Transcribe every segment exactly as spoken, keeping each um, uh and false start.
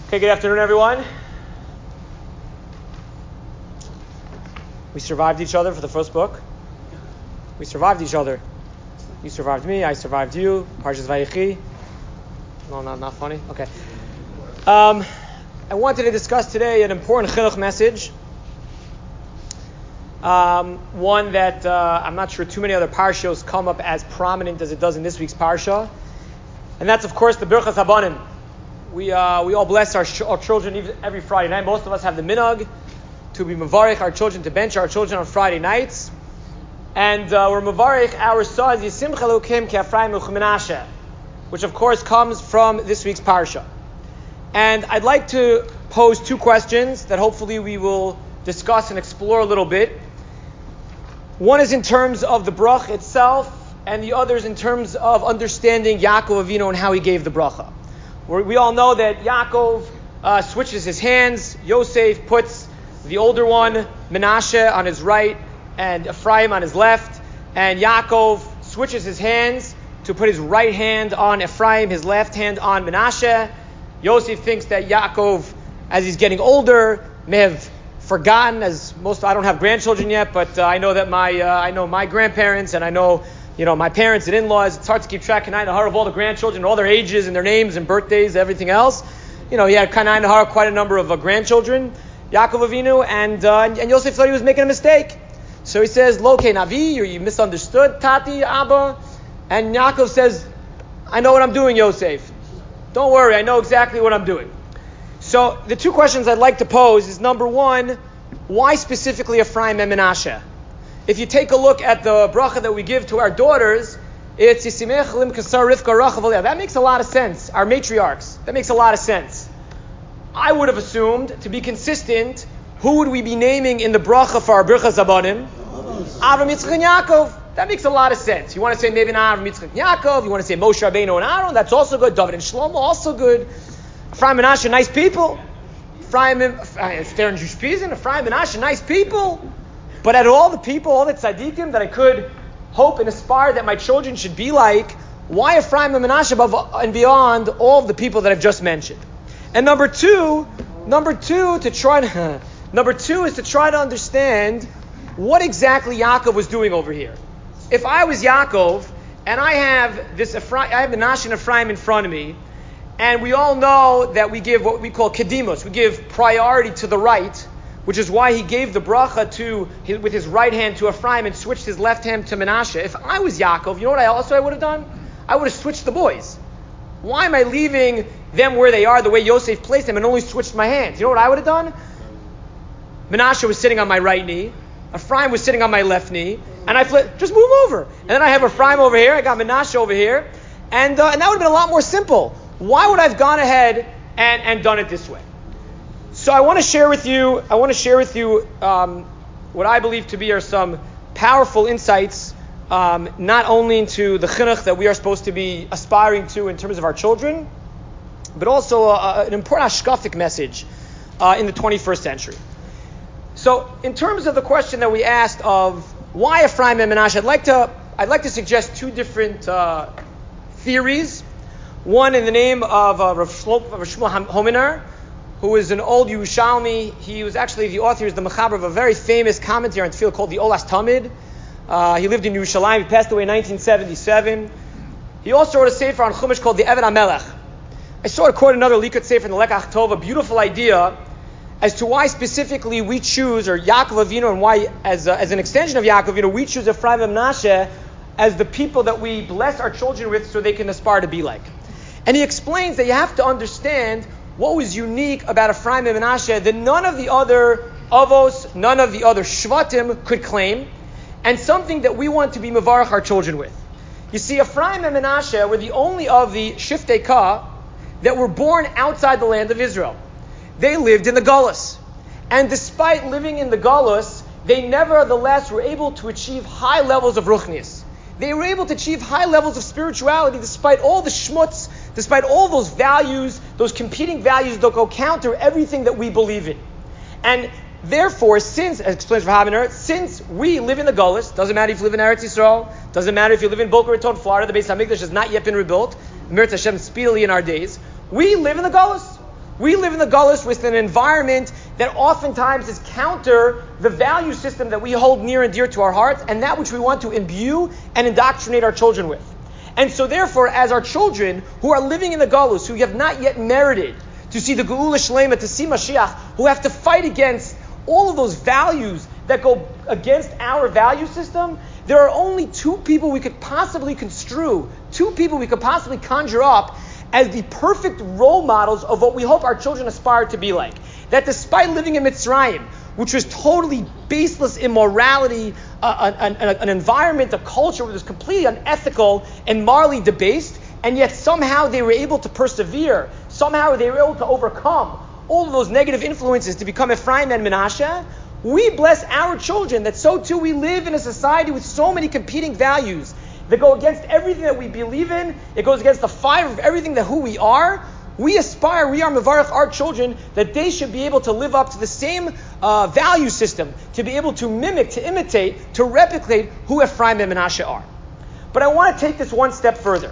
Okay, good afternoon, everyone. We survived each other for the first book. We survived each other. You survived me, I survived you. Parshas Vayechi. No, not, not funny? Okay. Um, I wanted to discuss today an important chinuch message. Um, one that uh, I'm not sure too many other parshos come up as prominent as it does in this week's parsha. And that's, of course, the Birchas Habanim. We uh, we all bless our, sh- our children every Friday night. Most of us have the minhag to be mevarich our children, to bench our children on Friday nights. And uh, we're mevarich our sons, Yisimcha Elokim Ke'Ephraim U'Menashe, which of course comes from this week's parsha. And I'd like to pose two questions that hopefully we will discuss and explore a little bit. One is in terms of the brach itself, and the other is in terms of understanding Yaakov Avinu and how he gave the bracha. We all know that Yaakov uh, switches his hands. Yosef puts the older one, Menashe, on his right and Ephraim on his left. And Yaakov switches his hands to put his right hand on Ephraim, his left hand on Menashe. Yosef thinks that Yaakov, as he's getting older, may have forgotten, as most, I don't have grandchildren yet, but uh, I know that my, uh, I know my grandparents and I know You know, my parents and in-laws, it's hard to keep track of all the grandchildren, all their ages and their names and birthdays, everything else. You know, he had kind of quite a number of uh, grandchildren, Yaakov Avinu, and, uh, and and Yosef thought he was making a mistake. So he says, Lo ke navi, or you misunderstood, Tati, Abba. And Yaakov says, I know what I'm doing, Yosef. Don't worry, I know exactly what I'm doing. So the two questions I'd like to pose is, number one, why specifically Ephraim and Menashe? If you take a look at the bracha that we give to our daughters, it's Yisimech Lim Kasar Rivka Rachav Aliyah. That makes a lot of sense. Our matriarchs. That makes a lot of sense. I would have assumed, to be consistent, who would we be naming in the bracha for our Birchas Habanim? Avram, Yitzchak, and Yaakov. That makes a lot of sense. You want to say maybe not Avram, Yitzchak, and Yaakov. You want to say Moshe Rabbeinu and Aaron. That's also good. David and Shlomo, also good. Ephraim and Menashe, nice people. Ephraim and Stern Jewish Pizan. Ephraim and Menashe, nice people. But out of all the people, all the tzaddikim that I could hope and aspire that my children should be like, why Ephraim and Menashe above and beyond all of the people that I've just mentioned? And number two, number two to try to, number two is to try to understand what exactly Yaakov was doing over here. If I was Yaakov and I have this Ephraim, I have Menashe and Ephraim in front of me, and we all know that we give what we call kedimos, we give priority to the right, which is why he gave the bracha to his, with his right hand to Ephraim and switched his left hand to Menashe. If I was Yaakov, you know what I also I would have done? I would have switched the boys. Why am I leaving them where they are the way Yosef placed them and only switched my hands? You know what I would have done? Menashe was sitting on my right knee. Ephraim was sitting on my left knee. And I flipped, just move over. And then I have Ephraim over here. I got Menashe over here. And, uh, and that would have been a lot more simple. Why would I have gone ahead and, and done it this way? So I want to share with you, I want to share with you um, what I believe to be are some powerful insights, um, not only into the chinuch that we are supposed to be aspiring to in terms of our children, but also uh, an important hashkafic message uh, in the twenty-first century. So, in terms of the question that we asked of why Ephraim and Menashe, I'd like to, I'd like to suggest two different uh, theories. One in the name of uh, Rav Shmuel Hominar, who is an old Yerushalmi. He was actually the author, he was the mechaber of a very famous commentary on Tefillah called the Olas Tamid. Uh, he lived in Yerushalayim. He passed away in nineteen seventy-seven. He also wrote a sefer on Chumash called the Eved HaMelech. I saw a quote another Likut sefer in the Lekach Tov, a beautiful idea as to why specifically we choose, or Yaakov Avinu, and why, as, a, as an extension of Yaakov Avinu, we choose Ephraim and Menashe as the people that we bless our children with so they can aspire to be like. And he explains that you have to understand what was unique about Ephraim and Menashe that none of the other avos, none of the other shvatim could claim, and something that we want to be mevarach our children with. You see, Ephraim and Menashe were the only of the Shiftei Ka that were born outside the land of Israel. They lived in the Galus. And despite living in the Galus, they nevertheless were able to achieve high levels of ruchnius. They were able to achieve high levels of spirituality despite all the shmutz, despite all those values, those competing values that go counter everything that we believe in. And therefore, since, as explains Rav Haminer, since we live in the Galus, doesn't matter if you live in Eretz Yisrael, doesn't matter if you live in Boca Raton, Florida, the Beis HaMikdash has not yet been rebuilt, Mirz Hashem speedily in our days, we live in the Galus. We live in the Gullus with an environment that oftentimes is counter the value system that we hold near and dear to our hearts, and that which we want to imbue and indoctrinate our children with. And so therefore, as our children who are living in the Gullus, who have not yet merited to see the Geula Shlema, to see Mashiach, who have to fight against all of those values that go against our value system, there are only two people we could possibly construe, two people we could possibly conjure up as the perfect role models of what we hope our children aspire to be like. That despite living in Mitzrayim, which was totally baseless immorality, uh, an, an, an environment, a culture which was completely unethical and morally debased, and yet somehow they were able to persevere, somehow they were able to overcome all of those negative influences to become Ephraim and Menashe. We bless our children that so too we live in a society with so many competing values that go against everything that we believe in. It goes against the fire of everything that who we are. We aspire, we are mevarech our children that they should be able to live up to the same uh, value system, to be able to mimic, to imitate, to replicate who Ephraim and Menashe are. But I want to take this one step further.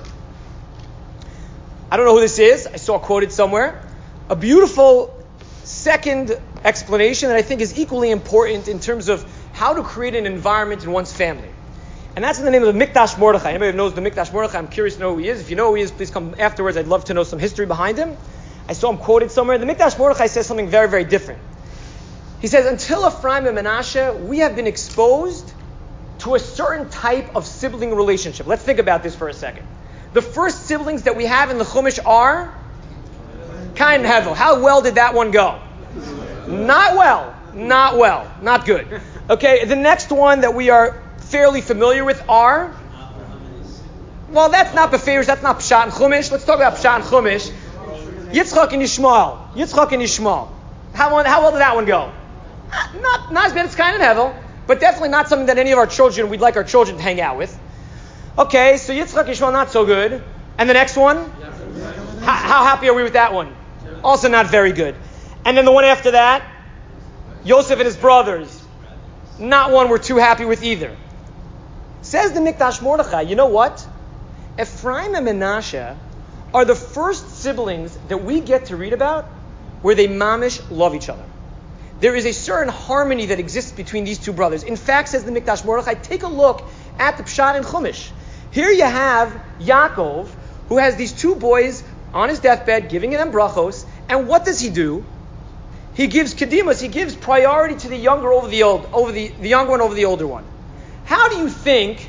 I don't know who this is. I saw it quoted somewhere. A beautiful second explanation that I think is equally important in terms of how to create an environment in one's family. And that's in the name of the Mikdash Mordechai. Anybody who knows the Mikdash Mordechai, I'm curious to know who he is. If you know who he is, please come afterwards. I'd love to know some history behind him. I saw him quoted somewhere. The Mikdash Mordechai says something very, very different. He says, until Ephraim and Menashe, we have been exposed to a certain type of sibling relationship. Let's think about this for a second. The first siblings that we have in the Chumash are Cain and Hevel. How well did that one go? Not well. Not well. Not good. Okay, the next one that we are fairly familiar with are, well, that's not Beferish, that's not Pshat and Chumash. Let's talk about Pshat and Chumash. Yitzchak and Yishmael. Yitzchak and Yishmael. How, how well did that one go? Not, not as bad as Cain and Hevel, but definitely not something that any of our children, we'd like our children to hang out with. Okay, so Yitzchak and Yishmael, not so good. And the next one? How, how happy are we with that one? Also not very good. And then the one after that? Yosef and his brothers. Not one we're too happy with either. Says the Mikdash Mordechai, you know what? Ephraim and Menashe are the first siblings that we get to read about where they mamish love each other. There is a certain harmony that exists between these two brothers. In fact, says the Mikdash Mordechai, take a look at the Pshat and Chumash. Here you have Yaakov, who has these two boys on his deathbed, giving them brachos, and what does he do? He gives kedimus, he gives priority to the younger over the old, over the, the younger one over the older one. How do you think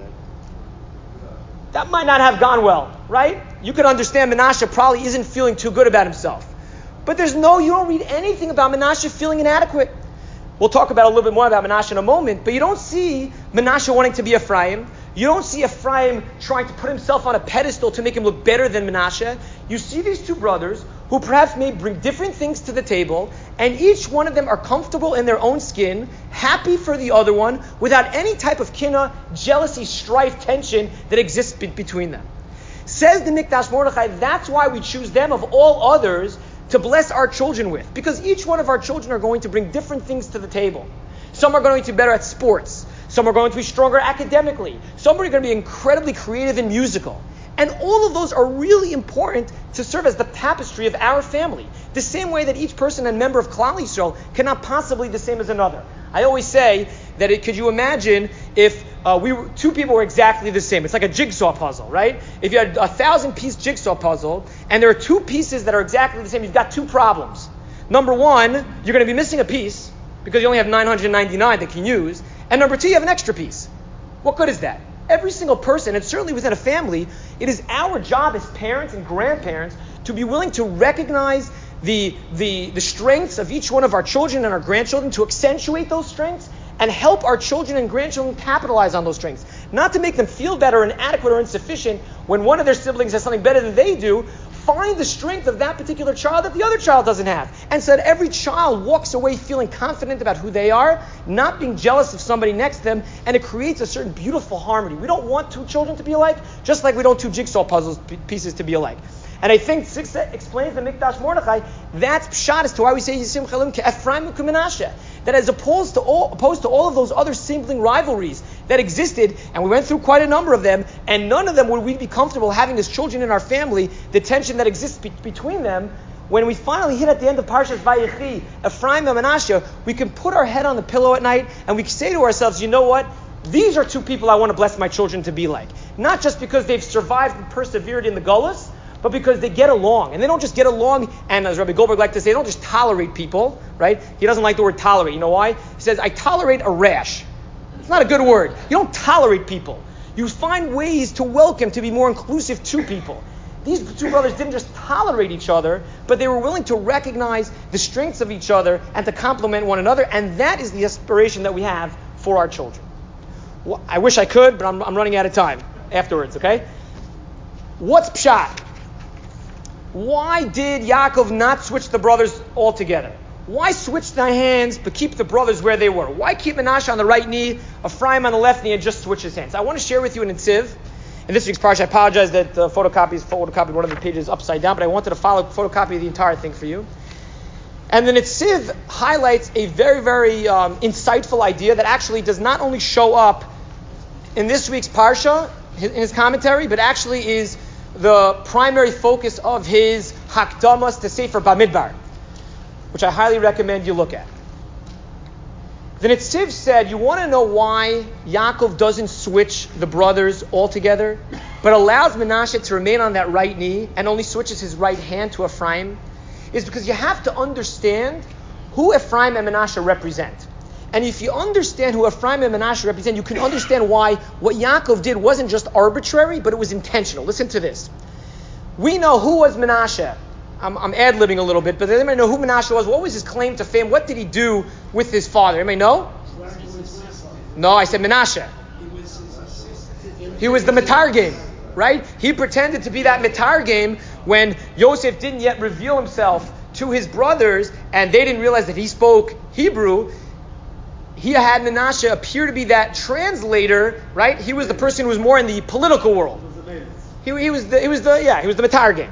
that might not have gone well, right? You could understand Menashe probably isn't feeling too good about himself. But there's no, you don't read anything about Menashe feeling inadequate. We'll talk about a little bit more about Menashe in a moment, but you don't see Menashe wanting to be Ephraim. You don't see Ephraim trying to put himself on a pedestal to make him look better than Menashe. You see these two brothers who perhaps may bring different things to the table, and each one of them are comfortable in their own skin, happy for the other one, without any type of kinna, jealousy, strife, tension that exists be- between them. Says the Mikdash Mordechai, that's why we choose them of all others to bless our children with, because each one of our children are going to bring different things to the table. Some are going to be better at sports. Some are going to be stronger academically. Some are going to be incredibly creative and musical. And all of those are really important to serve as the tapestry of our family. The same way that each person and member of Klal Yisrael cannot possibly be the same as another. I always say that it, could you imagine if uh, we were, two people were exactly the same? It's like a jigsaw puzzle, right? If you had a thousand-piece jigsaw puzzle, and there are two pieces that are exactly the same, you've got two problems. Number one, you're going to be missing a piece because you only have nine hundred ninety-nine that you can use. And number two, you have an extra piece. What good is that? Every single person, and certainly within a family, it is our job as parents and grandparents to be willing to recognize the, the, the strengths of each one of our children and our grandchildren, to accentuate those strengths and help our children and grandchildren capitalize on those strengths. Not to make them feel better, inadequate, or insufficient when one of their siblings has something better than they do. Find the strength of that particular child that the other child doesn't have. And so that every child walks away feeling confident about who they are, not being jealous of somebody next to them, and it creates a certain beautiful harmony. We don't want two children to be alike, just like we don't two jigsaw puzzles pieces to be alike. And I think Six explains the Mikdash Mordechai, that's pshat as to why we say Yisim Chalim Ephraim Menashe. That as opposed to all opposed to all of those other sibling rivalries that existed, and we went through quite a number of them, and none of them would we be comfortable having as children in our family, the tension that exists be- between them. when we finally hit at the end of Parshas Vayechi, Ephraim and Menashe, we can put our head on the pillow at night and we can say to ourselves, you know what? These are two people I want to bless my children to be like. Not just because they've survived and persevered in the Gullus, but because they get along. And they don't just get along, and as Rabbi Goldberg liked to say, they don't just tolerate people, right? He doesn't like the word tolerate. You know why? He says, I tolerate a rash. It's not a good word. You don't tolerate people. You find ways to welcome, to be more inclusive to people. These two brothers didn't just tolerate each other, but they were willing to recognize the strengths of each other and to complement one another. And that is the aspiration that we have for our children. Well, I wish I could, but I'm, I'm running out of time afterwards, okay? What's pshat? Why did Yaakov not switch the brothers altogether? Why switch the hands but keep the brothers where they were? Why keep Menashe on the right knee, Ephraim on the left knee, and just switch his hands? I want to share with you an Netziv. In this week's parsha, I apologize that the photocopies photocopied one of the pages upside down, but I wanted to follow photocopy the entire thing for you. And the Netziv highlights a very, very um, insightful idea that actually does not only show up in this week's parsha, in his commentary, but actually is the primary focus of his Hakdamas to Sefer Bamidbar, which I highly recommend you look at. The Netziv said, you want to know why Yaakov doesn't switch the brothers altogether, but allows Menashe to remain on that right knee and only switches his right hand to Ephraim? Is because you have to understand who Ephraim and Menashe represent. And if you understand who Ephraim and Menashe represent, you can understand why what Yaakov did wasn't just arbitrary, but it was intentional. Listen to this. We know who was Menashe. I'm, I'm ad-libbing a little bit, but does anybody know who Menashe was? What was his claim to fame? What did he do with his father? Anybody know? No, I said Menashe. He was the Metargim, right? He pretended to be that Metargim when Yosef didn't yet reveal himself to his brothers, and they didn't realize that he spoke Hebrew. He had Menashe appear to be that translator, right? He was the person who was more in the political world. He, he was the, he was the, yeah, he was the Metargim.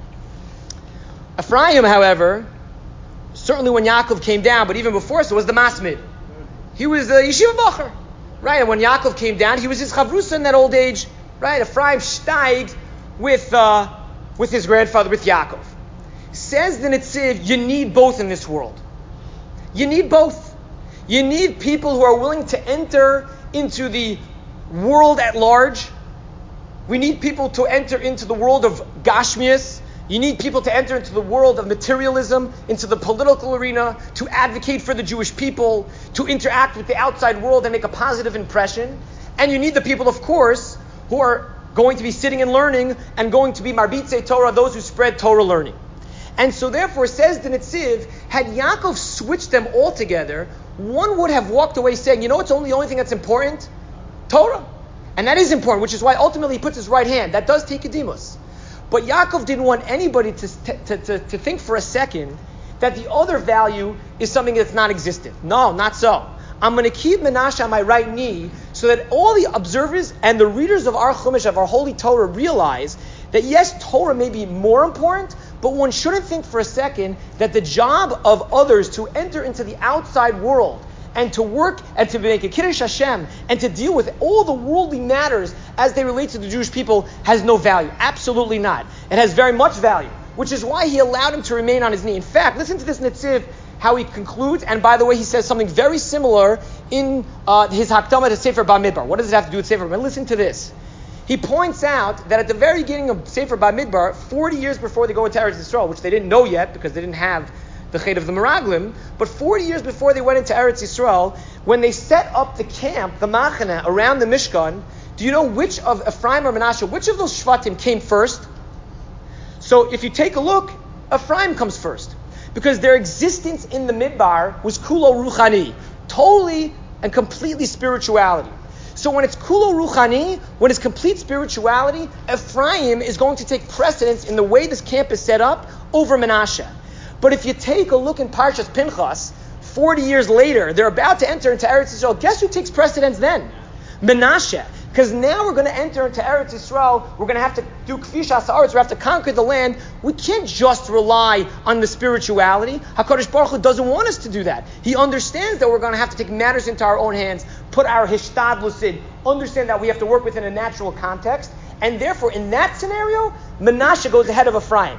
Ephraim, however, certainly when Yaakov came down, but even before so, was the Masmid. He was the Yeshiva Bacher, right? And when Yaakov came down, he was his Chavrusa in that old age, right? Ephraim steiged with uh, with his grandfather, with Yaakov. Says the Netziv, you need both in this world. You need both. You need people who are willing to enter into the world at large. We need people to enter into the world of Gashmias. You need people to enter into the world of materialism, into the political arena, to advocate for the Jewish people, to interact with the outside world and make a positive impression. And you need the people, of course, who are going to be sitting and learning and going to be Marbitzei Torah, those who spread Torah learning. And so therefore, says the Netziv, had Yaakov switched them all together, one would have walked away saying, you know what's only the only thing that's important? Torah. And that is important, which is why ultimately he puts his right hand. That does take Kedimus. But Yaakov didn't want anybody to, to, to, to think for a second that the other value is something that's non-existent. No, not so. I'm going to keep Menashe on my right knee so that all the observers and the readers of our Chumash, of our Holy Torah, realize that yes, Torah may be more important, but one shouldn't think for a second that the job of others to enter into the outside world and to work and to make a Kiddush Hashem and to deal with all the worldly matters as they relate to the Jewish people has no value. Absolutely not. It has very much value, which is why he allowed him to remain on his knee. In fact, listen to this Netziv, how he concludes, and by the way, he says something very similar in uh, his Hakdama to Sefer Bamidbar. What does it have to do with Sefer Bamidbar? Listen to this. He points out that at the very beginning of Sefer Bamidbar, forty years before they go into Eretz Yisrael, which they didn't know yet because they didn't have the Chet of the Meraglim, but forty years before they went into Eretz Yisrael, when they set up the camp, the Machane, around the Mishkan, do you know which of Ephraim or Menashe, which of those Shvatim came first? So if you take a look, Ephraim comes first. Because their existence in the Midbar was Kulo Ruchani, totally and completely spirituality. So when it's Kulo Ruchani, when it's complete spirituality, Ephraim is going to take precedence in the way this camp is set up over Menashe. But if you take a look in Parshas Pinchas, forty years later, they're about to enter into Eretz Yisrael. Guess who takes precedence then? Menashe. Because now we're going to enter into Eretz Yisrael. We're going to have to do Kfish HaSa'aretz. We have to conquer the land. We can't just rely on the spirituality. HaKadosh Baruch Hu doesn't want us to do that. He understands that we're going to have to take matters into our own hands, put our hishtadlus in, understand that we have to work within a natural context. And therefore, in that scenario, Menashe goes ahead of Ephraim.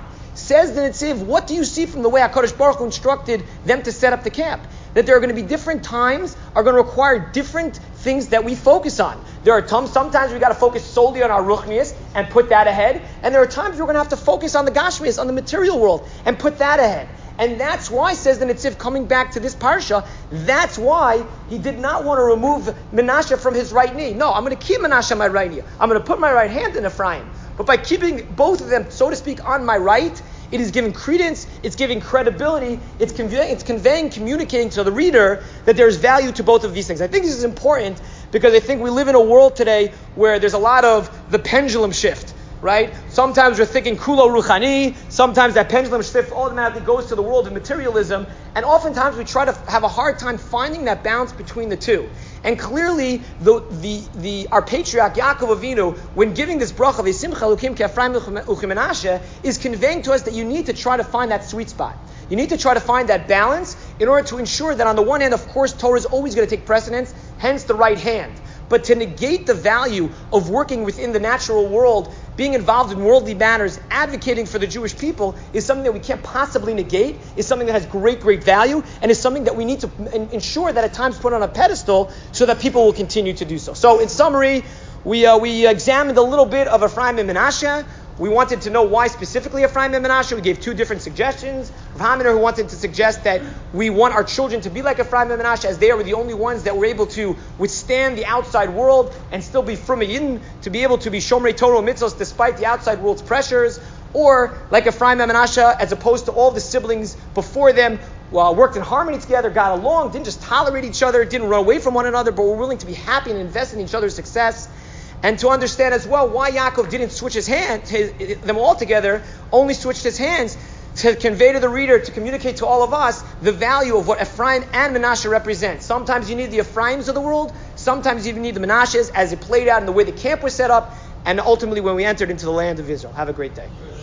says the Netziv, what do you see from the way HaKadosh Baruch Hu instructed them to set up the camp? That there are going to be different times, are going to require different things that we focus on. There are times, sometimes we got to focus solely on our ruchnius and put that ahead. And there are times we're going to have to focus on the gashmius, on the material world, and put that ahead. And that's why, says the Netziv, coming back to this parsha, that's why he did not want to remove Menashe from his right knee. No, I'm going to keep Menashe on my right knee. I'm going to put my right hand in Ephraim. But by keeping both of them, so to speak, on my right, it is giving credence, it's giving credibility, it's conveying, it's conveying, communicating to the reader that there's value to both of these things. I think this is important because I think we live in a world today where there's a lot of the pendulum shift, right? Sometimes we're thinking kulo ruchani, sometimes that pendulum shift automatically goes to the world of materialism, and oftentimes we try to have a hard time finding that balance between the two. And clearly, the, the, the, our patriarch Yaakov Avinu, when giving this bracha, V'simcha Elokim K'Ephraim U'Chem Menashe, is conveying to us that you need to try to find that sweet spot. You need to try to find that balance in order to ensure that on the one hand, of course, Torah is always going to take precedence, hence the right hand. But to negate the value of working within the natural world, being involved in worldly matters, advocating for the Jewish people, is something that we can't possibly negate, is something that has great, great value, and is something that we need to ensure that at times put on a pedestal so that people will continue to do so. So in summary, we uh, we examined a little bit of Ephraim and Menashe. We wanted to know why specifically Ephraim and Menashe. We gave two different suggestions. Rav Haminer, who wanted to suggest that we want our children to be like Ephraim and Menashe, as they were the only ones that were able to withstand the outside world and still be from a Yidden, to be able to be Shomrei Torah mitzvos despite the outside world's pressures. Or like Ephraim and Menashe, as opposed to all the siblings before them, well, worked in harmony together, got along, didn't just tolerate each other, didn't run away from one another, but were willing to be happy and invest in each other's success. And to understand as well why Yaakov didn't switch his hands, his, them all together, only switched his hands to convey to the reader, to communicate to all of us the value of what Ephraim and Menashe represent. Sometimes you need the Ephraims of the world, sometimes you even need the Menashes as it played out in the way the camp was set up, and ultimately when we entered into the land of Israel. Have a great day.